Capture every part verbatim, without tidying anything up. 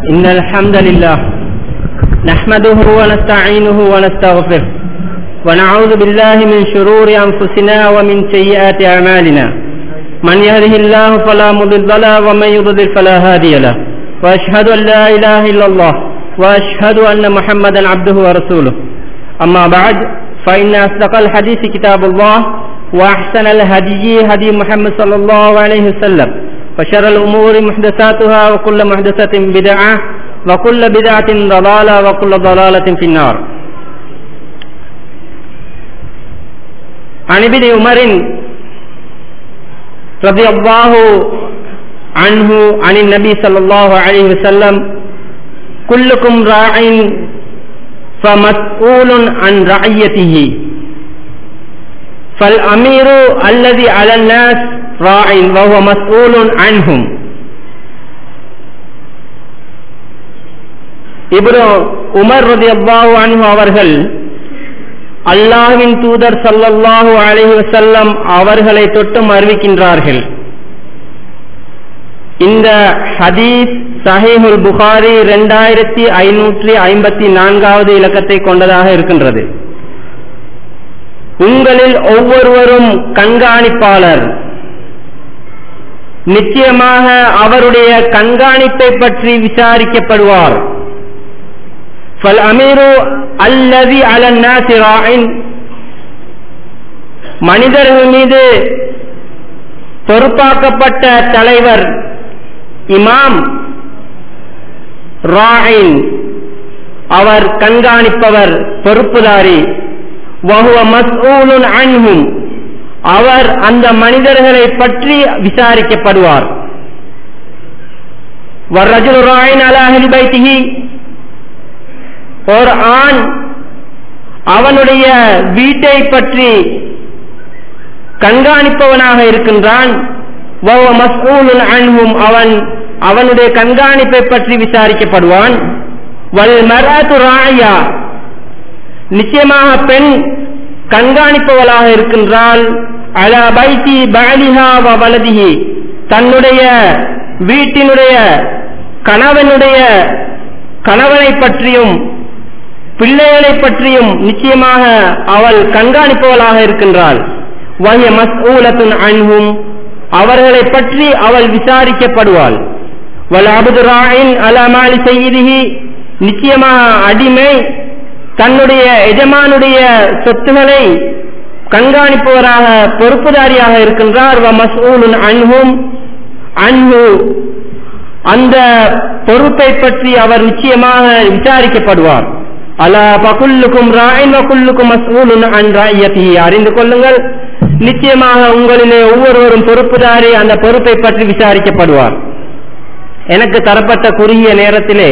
إن الحمد لله نحمده ونستعينه ونستغفره ونعوذ بالله من شرور أنفسنا ومن سيئات أعمالنا من يهده الله فلا مضل له ومن يضلل فلا هادي له وأشهد أن لا إله إلا الله وأشهد أن محمدا عبده ورسوله أما بعد فإن أصدق الحديث كتاب الله وأحسن الهدي هدي محمد صلى الله عليه وسلم وشر الأمور محدثاتها وكل محدثة بدعة وكل بدعة ضلالة وكل ضلالة في النار. عن ابن عمر رضي الله عنه عن النبي صلى الله عليه وسلم كلكم راع فمسؤول عن رعيته فالأمير الذي على الناس راع وهو مسؤول عنهم. இப்னு Umar ரலியல்லாஹு அன்ஹு அவர்கள் அல்லாஹ்வின் தூதர் ஸல்லல்லாஹு அலைஹி வஸல்லம் அவர்களை தொட்டும் அறிவிக்கின்றார்கள். இந்த ஹதீஸ் சஹீஹுல் புகாரி இரண்டாயிரத்தி ஐநூற்றி ஐம்பத்தி நான்காவது இலக்கத்தை கொண்டதாக இருக்கின்றது. உங்களில் ஒவ்வொருவரும் கண்காணிப்பாளர், நிச்சயமாக அவருடைய கண்காணிப்பை பற்றி விசாரிக்கப்படுவார். ஃபல் அமீரு அல்லதி அலன் நாஸி ராயின், மனிதர்கள் மீது பொறுப்பாக்கப்பட்ட தலைவர் இமாம், ராயின் அவர் கண்காணிப்பவர், பொறுப்புதாரி, வஹுவ மஸ்ஊலுன் அன்ஹும் அவர் அந்த மனிதர்களை பற்றி விசாரிக்கப்படுவார். வர்ரஜுலு ராயின் அலா அஹ்லி பைத்திஹி, ஒரு ஆண் அவனுடைய வீட்டை பற்றி கண்காணிப்பவனாக இருக்கின்றான். வஹுவ மஸ்ஊலுன் அன்ஹும் அவன் அவனுடைய கண்காணிப்பை பற்றி விசாரிக்கப்படுவான். வல் மர்அத்து ராயியா, நிச்சயமாக பெண் கண்காணிப்பவளாக இருக்கின்றாள். அலா பைத்தி பஅலிஹா வ வலதிஹி, தன்னுடைய வீட்டினுடைய கணவனுடைய கணவனை பற்றியும் பிள்ளைகளை பற்றியும் நிச்சயமாக அவள் கண்காணிப்பவளாக இருக்கின்றாள். வஹிய மஸ்ஊலத்துன் அன்ஹும், அவர்களை பற்றி அவள் விசாரிக்கப்படுவாள். வல் அப்து ராயின் அலா மாலி சய்யிதிஹி, நிச்சயமாக அடிமை தன்னுடைய எஜமானுடைய சொத்துக்களை கண்காணிப்பவராக பொறுப்புதாரியாக இருக்கின்றார். வ மஸ்ஊலுன் அன்ஹும் அன்ஹு, அந்த பொறுப்பை பற்றி அவர் நிச்சயமாக விசாரிக்கப்படுவார். அலா ஃபகுல்லுக்கும் ராயின் வ குல்லுக்கும் மஸ்ஊலுன் அன் ரஅய்யதிஹி, அறிந்து கொள்ளுங்கள், நிச்சயமாக உங்களிலே ஒவ்வொருவரும் பொறுப்புதாரி, அந்த பொறுப்பை பற்றி விசாரிக்கப்படுவார். எனக்கு தரப்பட்ட குறுகிய நேரத்திலே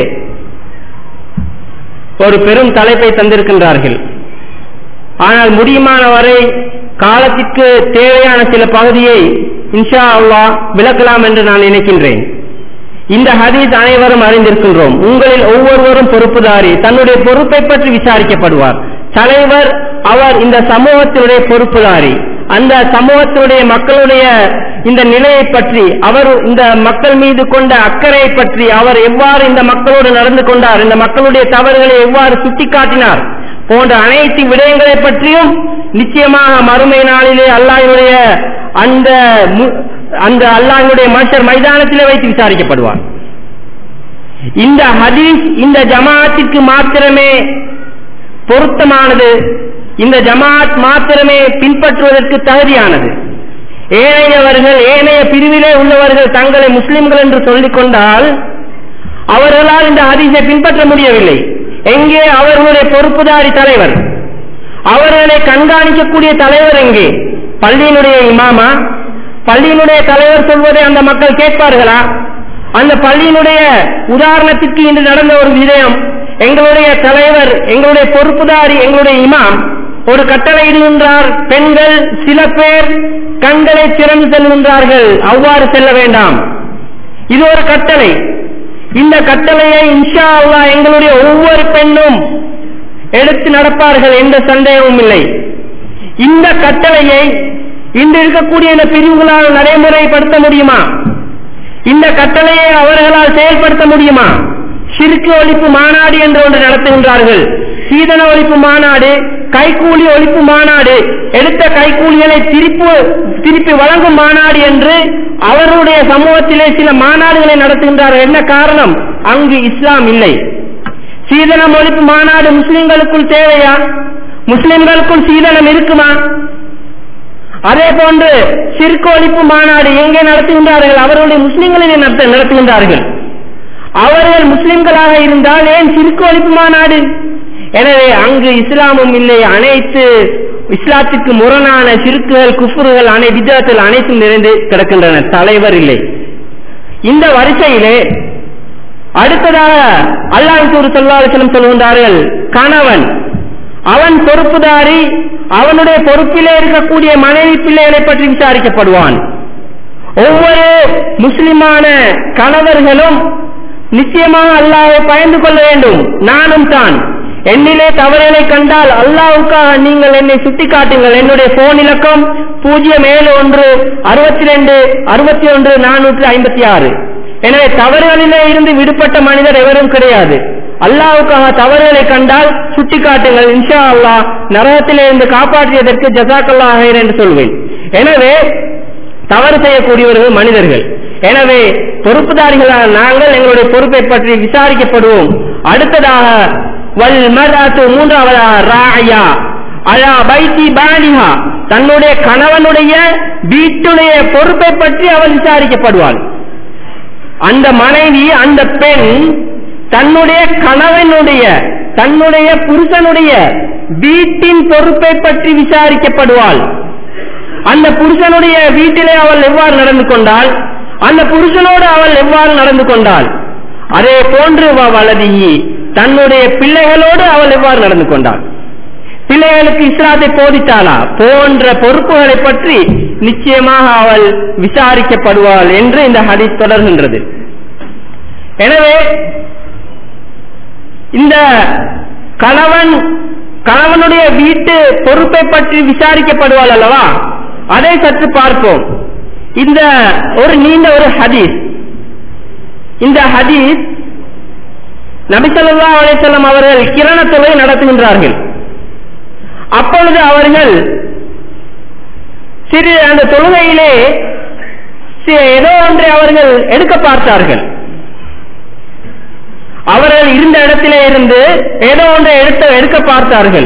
ஒரு பெரும் தலைப்பை தந்திருக்கின்றார்கள். ஆனால் முடியுமான வரை காலத்திற்கு தேவையான சில பகுதியை இன்ஷா அல்லாஹ் விளக்கலாம் என்று நான் நினைக்கின்றேன். இந்த ஹதீஸ் அனைவரும் அறிந்திருக்கின்றோம். உங்களில் ஒவ்வொருவரும் பொறுப்புதாரி, தன்னுடைய பொறுப்பை பற்றி விசாரிக்கப்படுவார். தலைவர் அவர் இந்த சமூகத்தினுடைய பொறுப்புதாரி, அந்த சமூகத்தினுடைய மக்களுடைய இந்த நிலையை பற்றி, அவர் இந்த மக்கள் மீது கொண்ட அக்கறையை பற்றி, அவர் எவ்வாறு இந்த மக்களோடு நடந்து கொண்டார், இந்த மக்களுடைய தவறுகளை எவ்வாறு சுட்டிக்காட்டினார் போன்ற அனைத்து விடயங்களை பற்றியும் நிச்சயமாக மறுமை நாளிலே அல்லாஹ்வுடைய அந்த அந்த அல்லாஹ்வுடைய மஹ்ஷர் மைதானத்திலே வைத்து விசாரிக்கப்படுவார். இந்த ஹதீஸ் இந்த ஜமாஅத்திற்கு மாத்திரமே பொருத்தமானது, இந்த ஜமாஅத் மாத்திரமே பின்பற்றுவதற்கு தகுதியானது. ஏனையவர்கள், ஏனைய பிரிவிலே உள்ளவர்கள் தங்களை முஸ்லிம்கள் என்று சொல்லிக் கொண்டால் அவர்களால் இந்த ஹதீஸை பின்பற்ற முடியவில்லை. எங்கே அவர்களுடைய பொறுப்புதாரி தலைவர், அவர்களை கண்காணிக்கக்கூடிய தலைவர் எங்கே? பள்ளியினுடைய இமாமா? பள்ளியினுடைய தலைவர் சொல்வதை அந்த மக்கள் கேட்பார்களா? அந்த பள்ளியினுடைய உதாரணத்திற்கு இன்று நடந்த ஒரு விடயம், எங்களுடைய தலைவர், எங்களுடைய பொறுப்புதாரி, எங்களுடைய இமாம் ஒரு கட்டளை இடுகின்றார், பெண்கள் சில பேர் கண்களை திறந்து செல்கின்றார்கள், அவ்வாறு செல்ல வேண்டாம். இது ஒரு கட்டளை. இந்த கட்டளையை இன்ஷா அல்லாஹ் எங்களுடைய ஒவ்வொரு பெண்ணும் எடுத்து நடப்பார்கள், எந்த சந்தேகமும் இல்லை. இந்த கட்டளையை இன்று இருக்கக்கூடிய இந்த பிரிவுகளால் நடைமுறைப்படுத்த முடியுமா? இந்த கட்டளையை அவர்களால் செயல்படுத்த முடியுமா? ஷிர்க் ஒழிப்பு மாநாடு என்று ஒன்று நடத்துகின்றார்கள். சீதன ஒழிப்பு மாநாடு, கைக்கூலி ஒழிப்பு மாநாடு, எடுத்த கைக்கூலிகளை திருப்பி திருப்பி வழங்கும் மாநாடு என்று அவருடைய சமூகத்திலே சில மாநாடுகளை நடத்துகின்றார்கள். என்ன காரணம்? அங்கு இஸ்லாம் இல்லை. சீதனம் ஒழிப்பு மாநாடு முஸ்லிம்களுக்குள் தேவையா? முஸ்லிம்களுக்குள் சீதனம் இருக்குமா? அதே போன்று ஷிர்க் ஒழிப்பு மாநாடு எங்கே நடத்துகின்றார்கள்? அவர்களுடைய முஸ்லிம்களிலே நடத்துகின்றார்கள். அவர்கள் முஸ்லிம்களாக இருந்தால் ஏன் ஷிர்க் ஒழிப்பு மாநாடு? எனவே அங்கு இஸ்லாமும் இல்லை. அனைத்து இஸ்லாத்துக்கு முரணான ஷிர்க்குகள், குஃப்ருகள், அனை விதத்தில் அனைத்தும் நிறைந்து கிடக்கின்றன. தலைவர் இல்லை. இந்த வரிசையிலே அடுத்ததாக அல்லாஹ் ஸல்லல்லாஹு அலைஹி வஸல்லம் சொல்கின்றார்கள், கணவன் அவன் பொறுப்புதாரி, அவனுடைய பொறுப்பிலே இருக்கக்கூடிய மனைவி பிள்ளைகளை பற்றி விசாரிக்கப்படுவான். ஒவ்வொரு முஸ்லிமான கணவர்களும் நிச்சயமாக அல்லாஹ்வை பயந்து கொள்ள வேண்டும். நானும் தான் என்னிலே தவறுகளை கண்டால் அல்லாஹ்வுக்காக நீங்கள் என்னை சுட்டி காட்டுங்கள். என்னுடைய போன் இலக்கம் பூஜ்ஜியம் ஏழு ஒன்று அறுபத்தி ரெண்டு அறுபத்தி ஒன்று நானூற்று ஐம்பத்தி ஆறு. எனவே தவறுகளிலே இருந்து விடுபட்ட மனிதர் எவரும் கிடையாது. அல்லாஹ்வுக்காக தவறுகளை கண்டால் சுட்டி காட்டுங்கள். இன்ஷா அல்லாஹ் நரகத்திலே இருந்து காப்பாற்றியதற்கு ஜஸாக்கல்லாஹ் ஹைர் என்று சொல்வேன். எனவே தவறு செய்யக்கூடியவர்கள் மனிதர்கள். எனவே பொறுப்புதாரிகளான நாங்கள் எங்களுடைய பொறுப்பை பற்றி விசாரிக்கப்படுவோம். அடுத்ததாக வல் மர்அத்து, மூன்றாவதாக ராயா அலா பைத்தி பாலிஹா, தன்னுடைய கணவனுடைய வீட்டுடைய பொறுப்பை பற்றி அவள் விசாரிக்கப்படுவாள். அந்த மனைவி, அந்த பெண் தன்னுடைய கணவனுடைய தன்னுடைய புருஷனுடைய வீட்டின் பொறுப்பை பற்றி விசாரிக்கப்படுவாள். அந்த புருஷனுடைய வீட்டிலே அவள் எவ்வாறு நடந்து கொண்டாள், அந்த புருஷனோடு அவள் எவ்வாறு நடந்து கொண்டாள், அதே போன்று வலதியி தன்னுடைய பிள்ளைகளோடு அவள் எவ்வாறு நடந்து கொண்டாள், பிள்ளைகளுக்கு இஸ்லாத்தை போதித்தாளா போன்ற பொறுப்புகளை பற்றி நிச்சயமாக அவள் விசாரிக்கப்படுவாள் என்று இந்த ஹதீஸ் தொடர்கின்றது. எனவே இந்த கணவன் கணவனுடைய வீட்டு பொறுப்பை பற்றி விசாரிக்கப்படுவாள் அல்லவா, அதை சற்று பார்ப்போம். இந்த ஒரு நீண்ட ஒரு ஹதீஸ். இந்த ஹதீஸ் நபி ஸல்லல்லாஹு அலைஹி வஸல்லம் அவர்கள் கிரண தொழுகை நடத்துகின்றார்கள். அப்பொழுது அவர்கள் சிறு அந்த தொழுகையிலே ஏதோ ஒன்றை அவர்கள் எடுக்க பார்த்தார்கள். அவர்கள் இருந்த இடத்திலே இருந்து ஏதோ ஒன்றை எடுத்து எடுக்க பார்த்தார்கள்.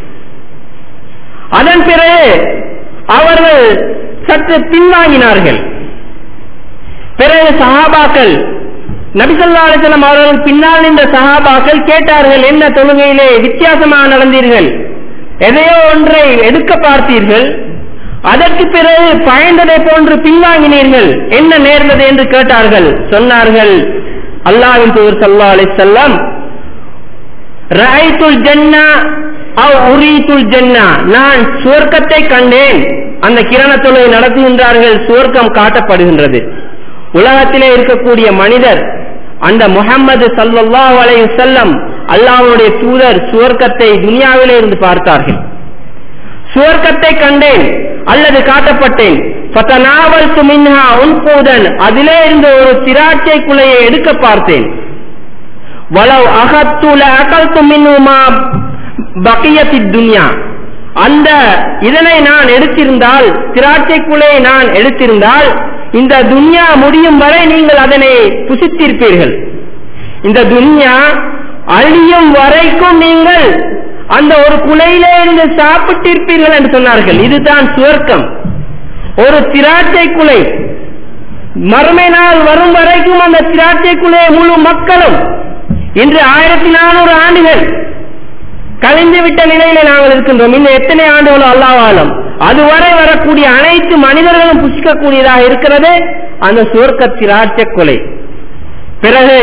அதன் பிறகு அவர்கள் சற்று பின்வாங்கினார்கள். பிறகு சஹாபாக்கள், நபி ஸல்லல்லாஹு அலைஹி வஸல்லம் அவர்கள் பின்னால் நின்ற சஹாபாக்கள் கேட்டார்கள், என்ன தொழுகையிலே வித்தியாசமாக நடந்தீர்கள், எதையோ ஒன்றை எடுக்க பார்த்தீர்கள், அதற்கு பிறகு பயந்ததை போன்று பின்வாங்கினீர்கள், என்ன நேர்ந்தது என்று கேட்டார்கள். சொன்னார்கள், அல்லாஹ்வின் தூதர் ஸல்லல்லாஹு அலைஹி வஸல்லம், ரஅய்துல் ஜன்னா அவ் உரீதுல் ஜன்னா, நான் சுவர்க்கத்தை கண்டேன். அந்த கிரண தொழுகை நடத்துகின்றார்கள், சுவர்க்கம் காட்டப்படுகின்றது. உலகத்திலே இருக்கக்கூடிய மனிதர் அந்த முஹம்மது ஸல்லல்லாஹு அலைஹி வஸல்லம் அல்லாஹ்வுடைய தூதர் சுவர்க்கத்தை துனியாவிலே இருந்து பார்த்தார்கள். சுவர்க்கத்தை கண்டேன் அல்லது காட்டப்பட்டேன். ஃபதனாவல்து மின்ஹா உன்கூதன், அதிலே இருந்து ஒரு திராட்சை குலையை எடுக்க பார்த்தேன். வலவ் அகத்து லஅகல்து மின்ஹுமா பகியத்தித் துன்யா, அந்த இதனை நான் எடுத்திருந்தால், திராட்சை குலையை நான் எடுத்திருந்தால், இந்த துன்யா முடியும் வரை நீங்கள் அதனை புசித்திருப்பீர்கள். இந்த துன்யா அழியும் வரைக்கும் நீங்கள் அந்த ஒரு குலையிலே இருந்து சாப்பிட்டிருப்பீர்கள் என்று சொன்னார்கள். இதுதான் சுவர்க்கம். ஒரு திராட்சை குலை மறுமை நாள் வரும் வரைக்கும் அந்த திராட்சை குலையை முழு மக்களும், இன்று ஆயிரத்தி நானூறு ஆண்டுகள் கழிந்து விட்ட நிலையிலே நாங்கள் இருக்கின்றோம். இன்னும் எத்தனை ஆண்டுகளோ அல்லாஹ் ஆலம், அதுவரை வரக்கூடிய அனைத்து மனிதர்களும் புசிக்கக்கூடியதாக இருக்கிறது அந்த சுவர்க்க திராட்சை குலை. பிறகு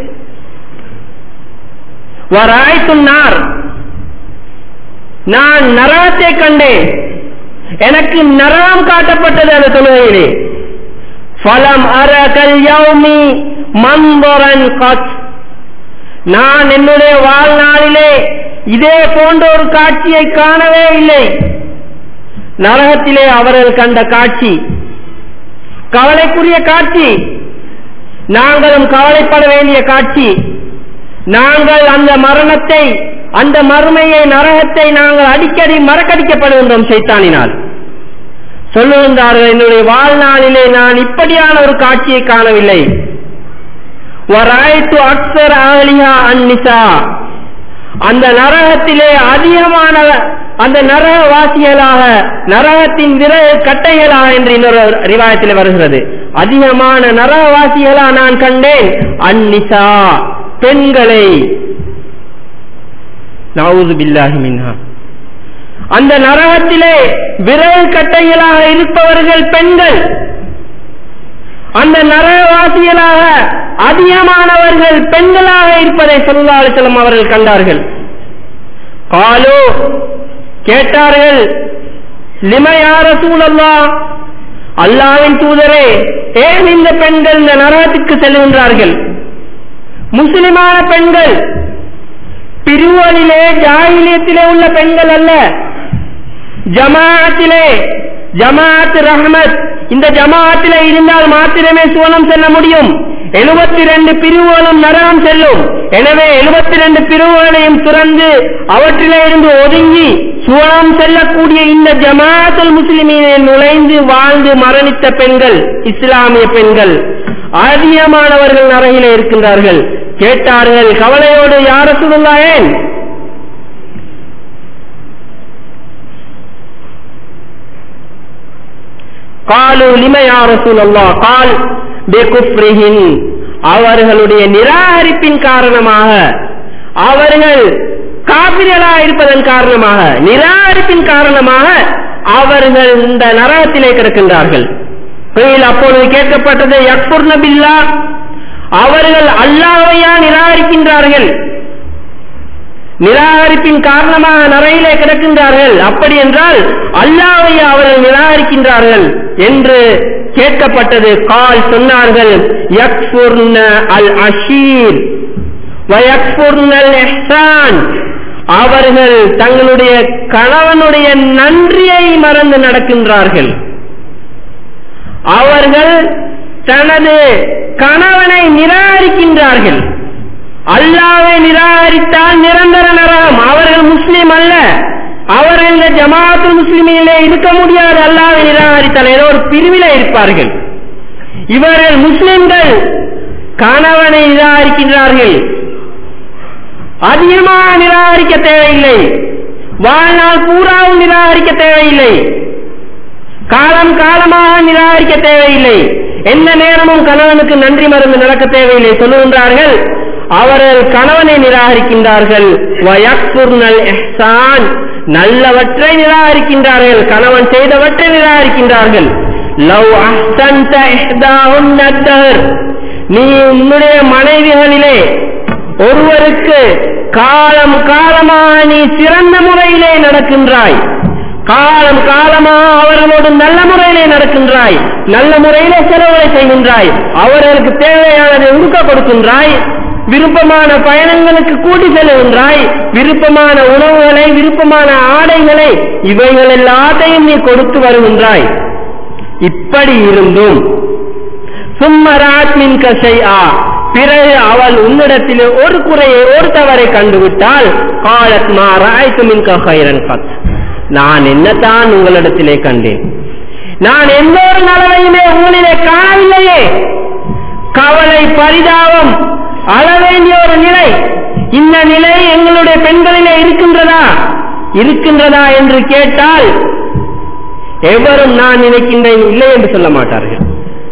வராய்த்துன்னார், நான் நரகத்தை கண்டேன், எனக்கு நரகம் காட்டப்பட்டது அந்த தொழுகையிலே. ஃபலம் அரகல் யௌமி மன்தரன் கத், நான் என்னுடைய வாழ்நாளிலே இதே போன்ற ஒரு காட்சியை காணவே இல்லை. நரகத்திலே அவர்கள் கண்ட காட்சி கவலைக்குரிய காட்சி, நாங்களும் கவலைப்பட வேண்டிய காட்சி. நாங்கள் அந்த மரணத்தை, அந்த மறுமையை, நரகத்தை நாங்கள் அடிக்கடி மறக்கடிக்கப்படுகின்றோம் ஷைத்தானினால். சொல்லுகின்றார்கள், என்னுடைய வாழ்நாளிலே நான் இப்படியான ஒரு காட்சியை காணவில்லை. வராய்த்து அக்ஸர் ஆலிஹா அன்னிசா, அந்த நரகத்திலே அதிகமான அந்த நரகவாசிகளாக, நரகத்தின் விரல் கட்டைகளாக என்று இன்னொரு ரிவாயத்திலே வருகிறது, அதிகமான நரகவாசிகளாக நான் கண்டேன். அன்னிசா, பெண்களை. நஊது பில்லாஹி மின்ஹா. அந்த நரகத்திலே விரல் கட்டைகளாக இருப்பவர்கள் பெண்கள். அந்த நரகவாசிகளாக அதிகமானவர்கள் பெண்களாக இருப்பதை ஸல்லல்லாஹு அலைஹி வஸல்லம் அவர்கள் கண்டார்கள். காலு, கேட்டார்கள், லிம யா ரசூலல்லாஹ், அல்லாஹ்வின் தூதரே, ஏன் இந்த பெண்கள் இந்த நரகத்துக்கு செல்கின்றார்கள்? முஸ்லிமான பெண்கள், பிரிவுகளிலே ஜாஹிலியத்திலே உள்ள பெண்கள் அல்ல, ஜமாஅத்திலே, ஜமாஅத் ரஹ்மத், இந்த ஜமாஅத்திலே இருந்தால் மாத்திரமே சுவனம் செல்ல முடியும். எழுபத்தி ரெண்டு பிரிவுகளும் நரகம் செல்லும். எனவே எழுபத்தி ரெண்டு பிரிவுகளையும் துறந்து அவற்றிலே இருந்து ஒதுங்கி சுவனம் செல்லக்கூடிய இந்த ஜமாஅத்துல் முஸ்லிமீனை நுழைந்து வாழ்ந்து மரணித்த பெண்கள், இஸ்லாமிய பெண்கள் அதிகமானவர்கள் நரகிலே இருக்கின்றார்கள். கேட்டார்கள் கவலையோடு, யா ரசூலுல்லாஹ், ஏன்? காலு லிம யா ரசூலல்லாஹ், கால் பிகுஃப்ரிஹின், அவர்களுடைய நிராகரிப்பின் காரணமாக, அவர்கள் காபிர்களாக இருப்பதன் காரணமாக, நிராகரிப்பின் காரணமாக அவர்கள் இந்த நரகத்திலே கிடக்கின்றார்கள். அப்பொழுது கேட்கப்பட்டது, யக்ஃபுர்ன பில்லாஹ், அவர்கள் அல்லாஹ்வையா நிராகரிக்கின்றார்கள்? நிராகரிப்பின் காரணமாக நரகிலே கிடக்கின்றார்கள். அப்படி என்றால் அல்லாஹ்வையா அவர்கள் நிராகரிக்கின்றார்கள் என்று கேட்கப்பட்டது. கால், சொன்னார்கள், யக்ஃபுர்ன அல் அஷீர் வ யக்ஃபுர்ன அல் இஹ்சான், அவர்கள் தங்களுடைய கணவனுடைய நன்றியை மறந்து நடக்கின்றார்கள். அவர்கள் தனது கணவனை நிராகரிக்கின்றார்கள். அல்லாஹ்வை நிராகரித்தால் நிரந்தர நரகம். அவர்கள் முஸ்லிம் அல்ல, அவர்கள் இந்த ஜமாஅத்துல் முஸ்லிமீனிலே இருக்க முடியாது. அல்லாஹ்வை நிராகரித்தால் ஏதோ ஒரு பிரிவிலே இருப்பார்கள். இவர்கள் முஸ்லிம்கள் கணவனை நிராகரிக்கின்றார்கள். அதிகமாக நிராகரிக்க தேவையில்லை, வாழ்நாள் பூராவும் நிராகரிக்க தேவையில்லை, காலம் காலமாக நிராகரிக்க தேவையில்லை, எந்த நேரமும் கணவனுக்கு நன்றி மறந்து நடக்க தேவையில்லை. சொல்லுகின்றார்கள், அவர்கள் கணவனை நிராகரிக்கின்றார்கள். வயக்ஃபுர்னல் இஹ்சான், நல்லவற்றை நிராகரிக்கின்றார்கள், கணவன் செய்தவற்றை நிராகரிக்கின்றார்கள். லவ் அஹ்சன்த இஹ்தாஹுன்ன தஹர், நீ உன்னுடைய மனைவிகளிலே ஒருவருக்கு காலம் காலமாக நீ சிறந்த முறையிலே நடக்கின்றாய், காலம் காலமாக அவர்களோடு நல்ல முறையிலே நடக்கின்றாய், நல்ல முறையிலே செலவுகளை செய்கின்றாய், அவர்களுக்கு தேவையானதை உடுக்க கொடுக்கின்றாய், விருப்பமான பயணங்களுக்கு கூட்டி செல்கின்றாய், விருப்பமான உணவுகளை, விருப்பமான ஆடைகளை, இவைகள் எல்லாத்தையும் நீ கொடுத்து வருகின்றாய். இப்படி இருந்தும் சும்மராத் மின்க ஷைஆ, பிறகு அவள் உன்னிடத்திலே ஒரு குறையை, ஒரு தவறை கண்டுவிட்டால், காலத் மா ரஅய்து மின்க கைரன் கத், நான் என்னத்தான் உங்களிடத்திலே கண்டேன், நான் எந்த ஒரு நலவையுமே உங்களிலே காணவில்லையே. கவலை, பரிதாபம், அழ வேண்டிய ஒரு நிலை, இந்த நிலை எங்களுடைய பெண்களிலே இருக்கின்றதா இருக்கின்றதா என்று கேட்டால் எவரும் நான் நினைக்கின்றேன் இல்லை என்று சொல்ல மாட்டார்கள்.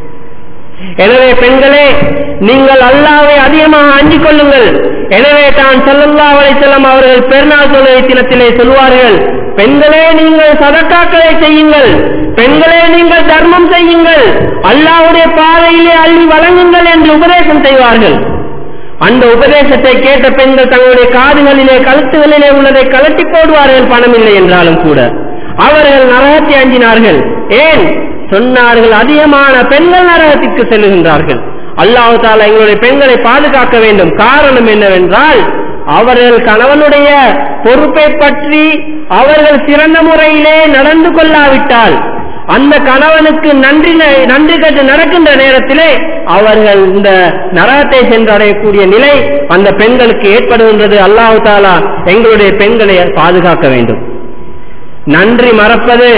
எனவே பெண்களே, நீங்கள் அல்லாஹ்வை அதிகமாக அஞ்சிக் கொள்ளுங்கள். எனவே தான் ஸல்லல்லாஹு அலைஹி வஸல்லம் அவர்கள் பெருநாள் தொழுகை தினத்திலே சொல்வார்கள், பெண்களே நீங்கள் சதக்காக்களை செய்யுங்கள், பெண்களே நீங்கள் தர்மம் செய்யுங்கள், அல்லாஹ்வுடைய பாதையிலே அள்ளி வழங்குங்கள் என்று உபதேசம் செய்வார்கள். அந்த உபதேசத்தை கேட்ட பெண்கள் தங்களுடைய காதுகளிலே, கழுத்துகளிலே உள்ளதை கலட்டி போடுவார்கள், பணம் இல்லை என்றாலும் கூட. அவர்கள் நரகத்தை அஞ்சினார்கள். ஏன் சொன்னார்கள்? அதிகமான பெண்கள் நரகத்திற்கு செல்லுகின்றார்கள். அல்லாஹ் தஆலா எங்களுடைய பெண்களை பாதுகாக்க வேண்டும். காரணம் என்னவென்றால், அவர்கள் கணவனுடைய பொறுப்பை பற்றி அவர்கள் சிறந்த முறையிலே நடந்து கொள்ளாவிட்டால், அந்த கணவனுக்கு நன்றி நன்றி கட்டு நடக்கின்ற நேரத்திலே அவர்கள் இந்த நரகத்தை சென்றடையக்கூடிய நிலை அந்த பெண்களுக்கு ஏற்படுகின்றது. அல்லாஹ் தஆலா எங்களுடைய பெண்களை பாதுகாக்க வேண்டும். நன்றி மறப்பது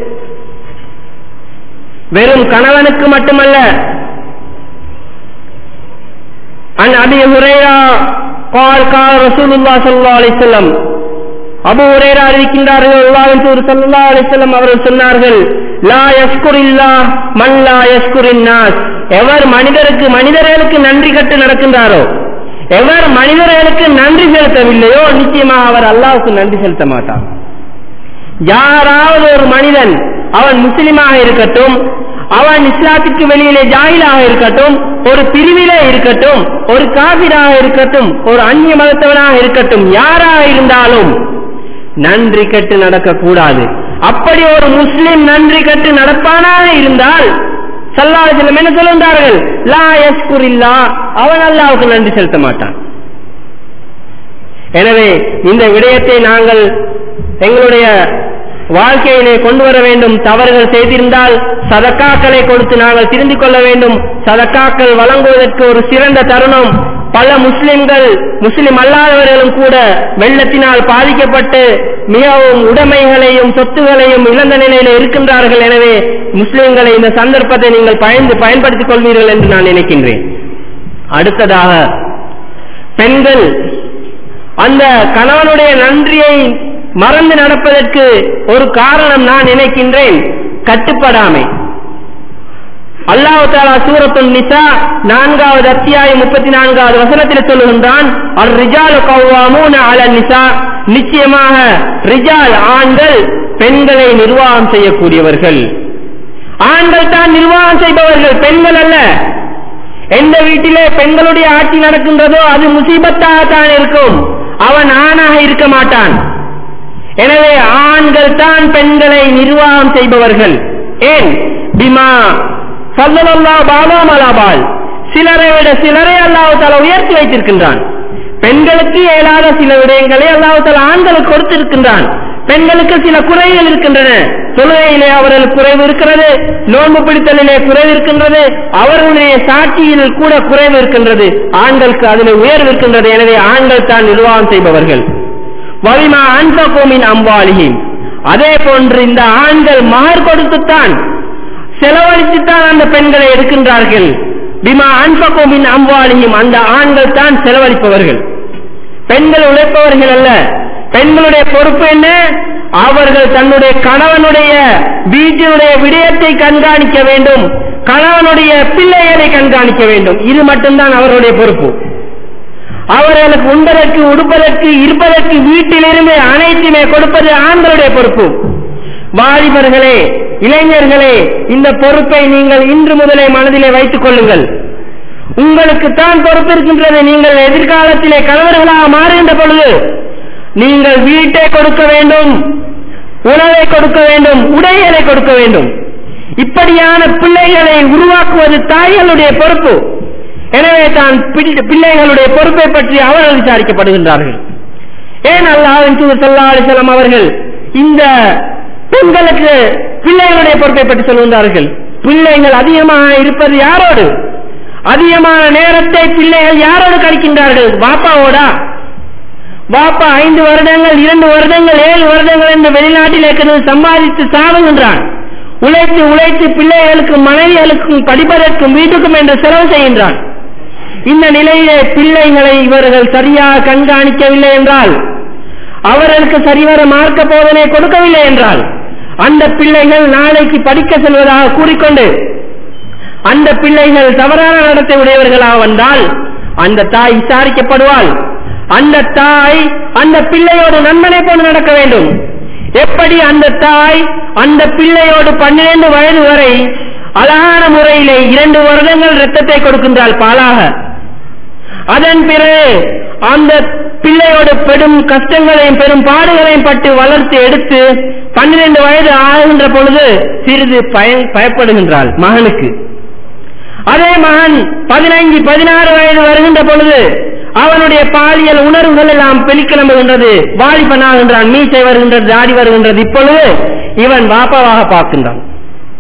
வெறும் கணவனுக்கு மட்டுமல்ல. அன் அபி ஹுரைரா قال قال رسول الله صلى الله عليه وسلم அபூ ஹுரைரா அறிவிக்கின்றார்கள், அல்லாஹ்வின் தூதர் ஸல்லல்லாஹு அலைஹி வஸல்லம் அவர்கள் சொன்னார்கள், லா யஸ்குரில்லாஹ் மன் லா யஸ்குரின் நாஸ். எவர் மனிதருக்கு மனிதர்களுக்கு நன்றி கட்டு நடக்கின்றாரோ, எவர் மனிதர்களுக்கு நன்றி செலுத்தவில்லையோ நிச்சயமாக அவர் அல்லாஹ்வுக்கு நன்றி செலுத்த மாட்டார். யாராவது ஒரு மனிதன், அவன் முஸ்லிமாக இருக்கட்டும், அவன் இஸ்லாத்துக்கு வெளியிலே ஜாஹிலாக இருக்கட்டும், ஒரு பிரிவிலே இருக்கட்டும், ஒரு காபிராக இருக்கட்டும், ஒரு அந்நிய மதத்தவனாக இருக்கட்டும், யாராக இருந்தாலும் நன்றி கட்டு நடக்கக்கூடாது. அப்படி ஒரு முஸ்லிம் நன்றி கட்டு நடப்பானாக இருந்தால் ஸல்லல்லாஹு அலைஹி வஸல்லம் என்ன சொல்லுகிறார்கள், லா யஸ்குரில்லாஹ், அவன் அல்லாஹ்வுக்கு நன்றி செலுத்த மாட்டான். எனவே இந்த விடயத்தை நாங்கள் எங்களுடைய வாழ்க்கையிலே கொண்டு வர வேண்டும். தவறுகள் செய்திருந்தால் சதக்காக்களை கொடுத்து நாங்கள் திருந்திக் கொள்ள வேண்டும். சதக்காக்கள் வழங்குவதற்கு ஒரு சிறந்த தருணம். பல முஸ்லிம்கள், முஸ்லிம் அல்லாதவர்களும் கூட வெள்ளத்தினால் பாதிக்கப்பட்டு மிகவும் உடைமைகளையும் சொத்துகளையும் இழந்த நிலையில் இருக்கின்றார்கள். எனவே முஸ்லிம்களை இந்த சந்தர்ப்பத்தை நீங்கள் பயந்து பயன்படுத்திக் கொள்வீர்கள் என்று நான் நினைக்கின்றேன். அடுத்ததாக பெண்கள் அந்த கணவனுடைய நன்றியை மறந்து நடப்பதற்கு ஒரு காரணம் நான் நினைக்கின்றேன், கட்டுப்படாமை. அல்லாஹ் தஆலா சூரத்துன் நிசா நான்காவது அத்தியாயம் முப்பத்தி நான்காவது வசனத்தில் சொல்லுகின்றான், அர் ரிஜாலு கவ்வாமூன அலன் நிசா, நிச்சயமாக ரிஜால் ஆண்கள் பெண்களை நிர்வாகம் செய்யக்கூடியவர்கள். ஆண்கள் தான் நிர்வாகம் செய்பவர்கள், பெண்கள் அல்ல. எந்த வீட்டிலே பெண்களுடைய ஆட்சி நடக்கின்றதோ அது முசீபத்தாகத்தான் இருக்கும், அவன் ஆணாக இருக்க மாட்டான். எனவே ஆண்கள் தான் பெண்களை நிர்வாகம் செய்பவர்கள். ஏன்? பிமா ஸல்லல்லாஹு அலைஹி, சிலரை விட சிலரை அல்லாஹ் தஆலா உயர்த்தி வைத்திருக்கின்றான். பெண்களுக்கு இயலாத சில விடயங்களை அல்லாஹ் தஆலா ஆண்களுக்கு கொடுத்திருக்கின்றான். பெண்களுக்கு சில குறைகள் இருக்கின்றன. தொழுகையிலே அவர்களுக்கு குறைவு இருக்கிறது, நோன்பு பிடித்தலிலே குறைவு இருக்கின்றது, அவர்களுடைய சாட்சியில் கூட குறைவு இருக்கின்றது. ஆண்களுக்கு அதில் உயர்வு இருக்கின்றது. எனவே ஆண்கள் தான் நிர்வாகம் செய்பவர்கள். வலிமா அன்ஃபகுமின் அம்வாலிஹிம், அதே போன்று இந்த ஆண்கள் மஹர் கொடுத்துத்தான் செலவழித்துத்தான் அந்த பெண்களை எடுக்கின்றார்கள். பிமா அன்ஃபகுமின் அம்வாலிஹிம், அந்த ஆண்கள் தான் செலவழிப்பவர்கள், பெண்கள் உழைப்பவர்கள் அல்ல. பெண்களுடைய பொறுப்பு என்ன? அவர்கள் தன்னுடைய கணவனுடைய வீட்டினுடைய விடயத்தை கண்காணிக்க வேண்டும், கணவனுடைய பிள்ளைகளை கண்காணிக்க வேண்டும். இது மட்டும்தான் அவர்களுடைய பொறுப்பு. அவர்களுக்கு உண்பதற்கு, உடுப்பதற்கு, இருப்பதற்கு வீட்டிலிருந்து அனைத்துமே கொடுப்பது ஆண்களுடைய பொறுப்பு. வாலிபர்களே, இளைஞர்களே, இந்த பொறுப்பை நீங்கள் இன்று முதலே மனதிலே வைத்துக் கொள்ளுங்கள். உங்களுக்கு தான் பொறுப்பு இருக்கின்றது. நீங்கள் எதிர்காலத்திலே கணவர்களாக மாறுகின்ற பொழுது நீங்கள் வீட்டை கொடுக்க வேண்டும், உணவை கொடுக்க வேண்டும், உடைகளை கொடுக்க வேண்டும். இப்படியான பிள்ளைகளை உருவாக்குவது தாய்களுடைய பொறுப்பு. எனவே தான் பிள்ளைகளுடைய பொறுப்பை பற்றி அவர்கள் விசாரிக்கப்படுகின்றார்கள். ஏன் அல்லாஹ்வின் தூதர் ஸல்லல்லாஹு அலைஹி வஸல்லம் அவர்கள் இந்த பெண்களுக்கு பிள்ளைகளுடைய பொறுப்பை பற்றி சொல்கின்றார்கள்? பிள்ளைகள் அதிகமாக இருப்பது யாரோடு? அதிகமான நேரத்தை பிள்ளைகள் யாரோடு கழிக்கின்றார்கள்? வாப்பாவோடா? வாப்பா ஐந்து வருடங்கள், இரண்டு வருடங்கள், ஏழு வருடங்கள் என்று வெளிநாட்டில் இருக்கிறது சம்பாதித்து சாவுகின்றான். உழைத்து உழைத்து பிள்ளைகளுக்கும் மனைவிகளுக்கும் படிப்பதற்கும் வீட்டுக்கும் என்று செலவு செய்கின்றான். இந்த நிலையிலே பிள்ளைகளை இவர்கள் சரியாக கண்காணிக்கவில்லை என்றால், அவர்களுக்கு சரிவர மார்க்க போதனை கொடுக்கவில்லை என்றால், அந்த பிள்ளைகள் நாளைக்கு படிக்க செல்வதாக கூறிக்கொண்டு அந்த பிள்ளைகள் தவறான நடத்தை உடையவர்களாக வந்தால் அந்த தாய் விசாரிக்கப்படுவாள். அந்த தாய் அந்த பிள்ளையோடு நண்பனை போன்று நடக்க வேண்டும். எப்படி அந்த தாய் அந்த பிள்ளையோடு பன்னிரண்டு வயது வரை அழகான முறையிலே இரண்டு வருடங்கள் இரத்தத்தை கொடுக்கின்றாள் பாலாக, அதன் பிறகு அந்த பிள்ளையோடு பெரும் கஷ்டங்களையும் பெரும் பாடுகளையும் பட்டு வளர்த்து எடுத்து பன்னிரண்டு வயது ஆகின்ற பொழுது சிறிது பயப்படுகின்றாள் மகனுக்கு. அதே மகன் பதினைந்து பதினாறு வயது வருகின்ற பொழுது அவனுடைய பாலியல் உணர்வுகள் எல்லாம் வெளிக்கிளம்புகின்றது, வாலிபனாகின்றான், மீசை வருகின்றது, தாடி வருகின்றது. இப்பொழுது இவன் வாப்பாவாக பார்க்கின்றான்.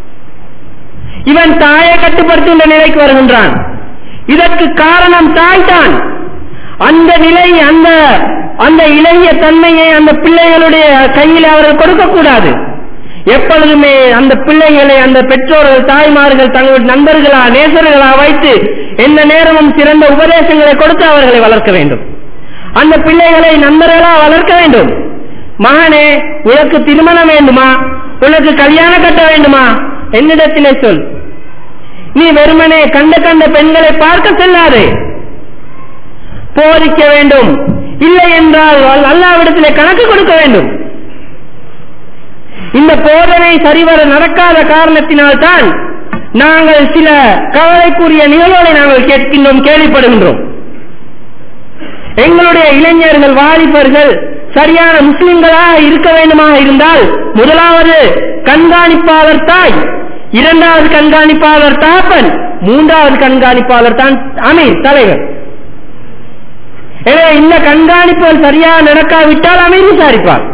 இவன் தாயை கட்டுப்படுத்துகின்ற நிலைக்கு வருகின்றான். இதற்கு காரணம் தாய் தான். அந்த நிலை, அந்த அந்த இளைய தன்மையை அந்த பிள்ளைகளுடைய கையில் அவர்கள் கொடுக்கக்கூடாது. எப்பொழுதுமே அந்த பிள்ளைகளை அந்த பெற்றோர்கள், தாய்மார்கள் தங்களுடைய நண்பர்களா, நேசர்களா வைத்து எந்த நேரமும் சிறந்த உபதேசங்களை கொடுத்து அவர்களை வளர்க்க வேண்டும். அந்த பிள்ளைகளை நண்பர்களா வளர்க்க வேண்டும். மகனே, உனக்கு திருமணம் வேண்டுமா, உனக்கு கல்யாணம் கட்ட வேண்டுமா, என்னிடத்திலே சொல். நீ வெறுமனே கண்ட கண்ட பெண்களை பார்க்க செல்லாதே, போதிக்க வேண்டும். இல்லை என்றால் அல்லாஹ்விடத்திலே கணக்கு கொடுக்க வேண்டும். இந்த போதனை சரிவர நடக்காத காரணத்தினால் தான் நாங்கள் சில கவலைக்குரிய நிகழ்வுகளை நாங்கள் கேட்கின்றோம், கேள்விப்படுகின்றோம். எங்களுடைய இளைஞர்கள், வாலிபர்கள் சரியான முஸ்லிம்களாக இருக்க வேண்டுமாக இருந்தால் முதலாவது கண்காணிப்பாளர் தாய், இரண்டாவது கண்காணிப்பாளர் தாப்பன், மூன்றாவது கண்காணிப்பாளர் தான் அமீர், தலைவர். எனவே இந்த கண்காணிப்புகள் சரியாக நடக்காவிட்டால் அமீர் விசாரிப்பார்.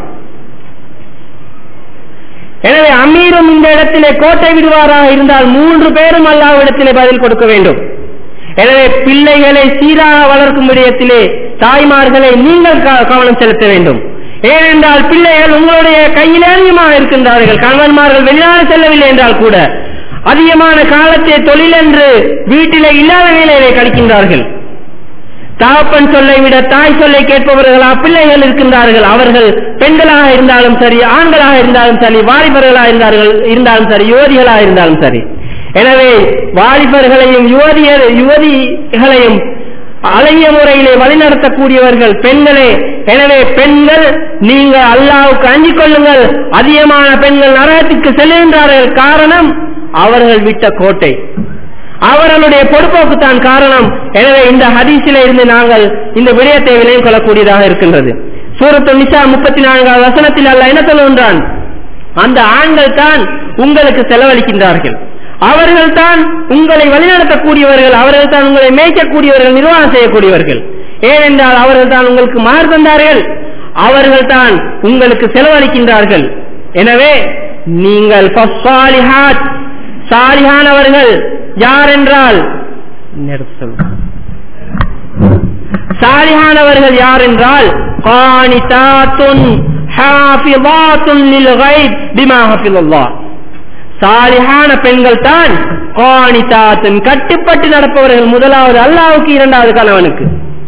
எனவே அமீரும் இந்த இடத்திலே கோட்டை விடுவாராக இருந்தால் மூன்று பேரும் அல்லாஹ்விடத்திலே பதில் கொடுக்க வேண்டும். எனவே பிள்ளைகளை சீராக வளர்க்கும் விடயத்திலே தாய்மார்களை நீங்கள் கவனம் செலுத்த வேண்டும். ஏனென்றால் பிள்ளைகள் உங்களுடைய கையில் அதிகமாக இருக்கின்றார்கள். கணவன்மார்கள் வெளிநாடு செல்லவில்லை என்றால் கூட அதிகமான காலத்தை தொழில் என்று வீட்டிலே இல்லாத நிலையிலே கழிக்கின்றார்கள். தகப்பன் சொல்லை விட தாய் சொல்லை கேட்பவர்களா பிள்ளைகள் இருக்கின்றார்கள். அவர்கள் பெண்களாக இருந்தாலும் சரி, ஆண்களாக இருந்தாலும் சரி, வாலிபர்களாக இருந்தார்கள் இருந்தாலும் சரி, யுவதிகளாக இருந்தாலும் சரி. எனவே வாலிபர்களையும் யுவதிகள் யுவதிகளையும் அழகிய முறையிலே வழிநடத்தக்கூடியவர்கள் பெண்களே. எனவே பெண்கள், நீங்கள் அல்லாஹ்வுக்கு அஞ்சிக் கொள்ளுங்கள். அதிகமான பெண்கள் நரகத்திற்கு செல்கின்றார்கள். காரணம் அவர்கள் விட்ட கோட்டை, அவர்களுடைய பொறுப்போக்கு தான் காரணம். எனவே இந்த ஹதீஸிலே இருந்து நாங்கள் இந்த விடயத்தை விளைவு கொள்ளக்கூடியதாக இருக்கின்றது. சூரத்துன் நிசா முப்பத்தி நான்காவது வசனத்தில் அல்லாஹ் என்ன சொல்கின்றான்? அந்த ஆண்கள் தான் உங்களுக்கு செலவழிக்கின்றார்கள், அவர்கள் தான் உங்களை வழிநடத்தக்கூடியவர்கள், அவர்கள் தான் உங்களை மேய்க்கக்கூடியவர்கள், நிர்வாகம் செய்யக்கூடியவர்கள். ஏனென்றால் அவர்கள் தான் உங்களுக்கு மாறு தந்தார்கள், அவர்கள் தான் உங்களுக்கு செலவழிக்கின்றார்கள். எனவே நீங்கள் சாலிஹானவர்கள் யார் என்றால் சாலிஹானவர்கள் யார் என்றால் கானிதாத்துன் ஹாஃபிதாத்துன் லில் கைப் பிமா ஹஃபிதல்லாஹ். சாலிஹான பெண்கள் தான் கானிதாத்துன், கட்டுப்பட்டு நடப்பவர்கள். முதலாவது அல்லாஹ்வுக்கு, இரண்டாவது கணவனுக்கு.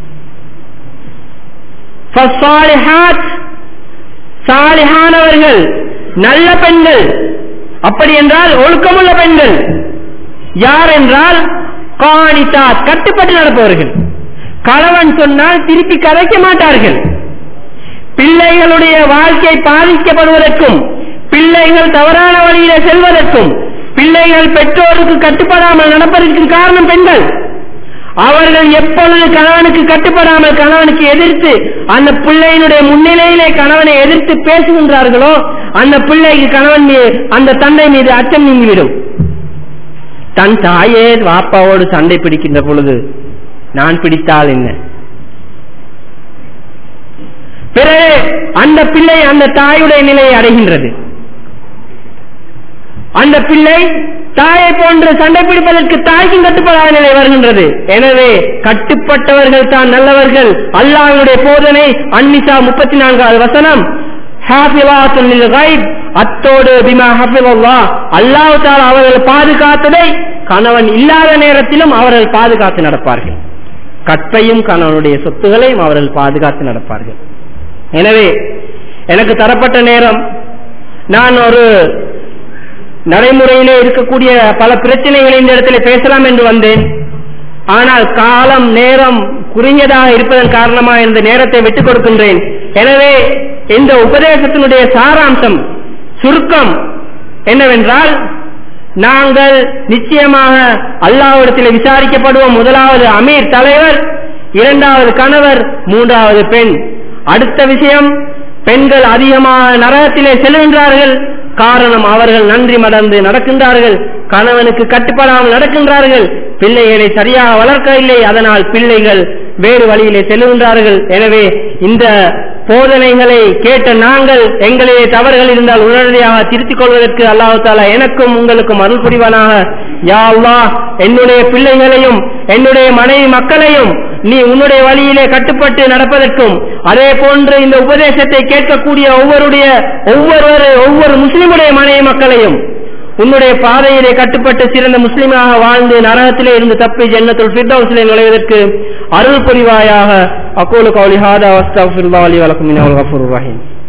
ஃபஸ்ஸாலிஹாத், சாலிஹானவர்கள் நல்ல பெண்கள். அப்படி என்றால் ஒழுக்கமுள்ள பெண்கள் யார் என்றால் கானிதாத், கட்டுப்பட்டு நடப்பவர்கள். கணவன் சொன்னால் திருப்பி கதைக்க மாட்டார்கள். பிள்ளைகளுடைய வாழ்க்கை பாதிக்கப்படுவதற்கும், பிள்ளைகள் தவறான வழியில செல்வதற்கும், பிள்ளைகள் பெற்றோருக்கு கட்டுப்படாமல் நடப்பதற்கும் காரணம் பெண்கள். அவர்கள் எப்பொழுது கணவனுக்கு கட்டுப்படாமல் கணவனுக்கு எதிர்த்து அந்த பிள்ளையினுடைய முன்னிலையிலே கணவனை எதிர்த்து பேசுகின்றார்களோ அந்த பிள்ளைக்கு கணவன் மீது, அந்த தந்தை மீது அச்சம் நீங்கிவிடும். தன் தாயே வாப்பாவோடு சண்டை பிடிக்கின்ற பொழுது நான் பிடித்தால் என்ன? பிறகு அந்த பிள்ளை அந்த தாயுடைய நிலையை அடைகின்றது. அந்த பிள்ளை தாயை போன்று சண்டை பிடிப்பதற்கு தாய்க்கும் கட்டுப்படாத நிலை வருகின்றது. எனவே கட்டுப்பட்டவர்கள் தான் நல்லவர்கள். அல்லாஹ்வுடைய போதனை அன்-நிசா முப்பத்தி நான்காவது வசனம், ஹாஃபிலாத்துன் லில் கைப், அத்தோடு பிமா ஹஃபிதல்லாஹ், அல்லாஹ் தஆலா அவர்கள் பாதுகாத்ததை கணவன் இல்லாத நேரத்திலும் அவர்கள் பாதுகாத்து நடப்பார்கள். கற்பையும் கணவனுடைய சொத்துகளையும் அவர்கள் பாதுகாத்து நடப்பார்கள். எனவே எனக்கு தரப்பட்ட நேரம், நான் ஒரு நடைமுறையிலே இருக்கக்கூடிய பல பிரச்சனைகளை இந்த இடத்துல பேசலாம் என்று வந்தேன். ஆனால் காலம் நேரம் குறுகியதாக இருப்பதன் காரணமாக இந்த நேரத்தை விட்டுக் கொடுக்கின்றேன். எனவே இந்த உபதேசத்தினுடைய சாராம்சம், சுருக்கம் என்னவென்றால், நாங்கள் நிச்சயமாக அல்லாஹ்விடத்தில் விசாரிக்கப்படுவோம். முதலாவது அமீர், தலைவர், இரண்டாவது கணவர், மூன்றாவது பெண். அடுத்த விஷயம், பெண்கள் அதிகமாக நரகத்திலே செல்கின்றார்கள். காரணம் அவர்கள் நன்றி மறந்து நடக்கின்றார்கள், கணவனுக்கு கட்டுப்படாமல் நடக்கின்றார்கள், பிள்ளைகளை சரியாக வளர்க்கவில்லை, அதனால் பிள்ளைகள் வேறு வழியிலே செல்கின்றார்கள். எனவே இந்த போதனைகளை கேட்ட நாங்கள் எங்களிலே தவறுகள் இருந்தால் உடனடியாக திருத்திக் கொள்வதற்கு அல்லாஹ் தஆலா எனக்கும் உங்களுக்கும் அருள் புரிவானாக. யா அல்லாஹ், என்னுடைய பிள்ளைகளையும் என்னுடைய மனைவி மக்களையும் நீ உன்னுடைய வழியிலே கட்டுப்பட்டு நடப்பதற்கும், அதே போன்று இந்த உபதேசத்தை கேட்கக்கூடிய ஒவ்வொருடைய ஒவ்வொரு ஒவ்வொரு முஸ்லிமுடைய மனைவி மக்களையும் உன்னுடைய பாதையிலே கட்டுப்பட்டு சிறந்த முஸ்லிமாக வாழ்ந்து நரகத்திலே இருந்து தப்பி ஜன்னத்துல் ஃபிர்தௌஸிலே நுழைவதற்கு அருள் புரிவாயாக. அகூலு கௌலி ஹாதா வஸ்தக்ஃபிருல்லாஹி வலக்கும் இன்னஹு கஃபூருர் ரஹீம்.